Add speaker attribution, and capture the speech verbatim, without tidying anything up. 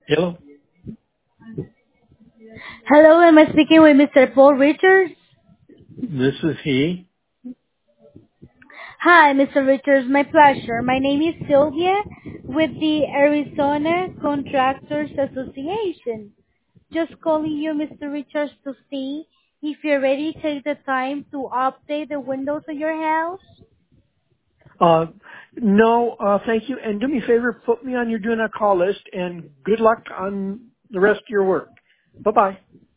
Speaker 1: Hello,
Speaker 2: Hello, am I speaking with Mister Paul Richards?
Speaker 1: this is he.
Speaker 2: Hi, Mister Richards. My pleasure. My name is Sylvia with the Arizona Contractors Association. Just calling you, Mister Richards, to see if you're ready to take the time to update the windows of your house.
Speaker 1: Uh, no, uh, thank you. And do me a favor, put me on your do not call list and good luck on the rest of your work. Bye bye.